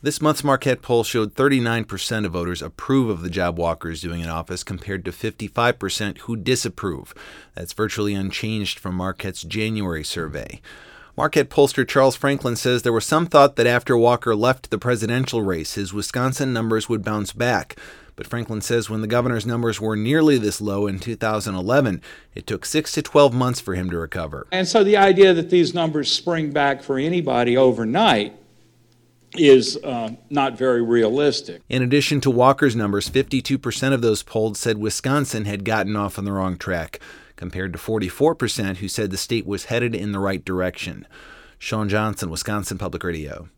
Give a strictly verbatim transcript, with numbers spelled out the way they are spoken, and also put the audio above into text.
This month's Marquette poll showed thirty-nine percent of voters approve of the job Walker is doing in office compared to fifty-five percent who disapprove. That's virtually unchanged from Marquette's January survey. Marquette pollster Charles Franklin says there was some thought that after Walker left the presidential race, his Wisconsin numbers would bounce back. But Franklin says when the governor's numbers were nearly this low in two thousand eleven, it took six to twelve months for him to recover. And so the idea that these numbers spring back for anybody overnight is uh, not very realistic. In addition to Walker's numbers, fifty-two percent of those polled said Wisconsin had gotten off on the wrong track, compared to forty-four percent who said the state was headed in the right direction. Sean Johnson, Wisconsin Public Radio.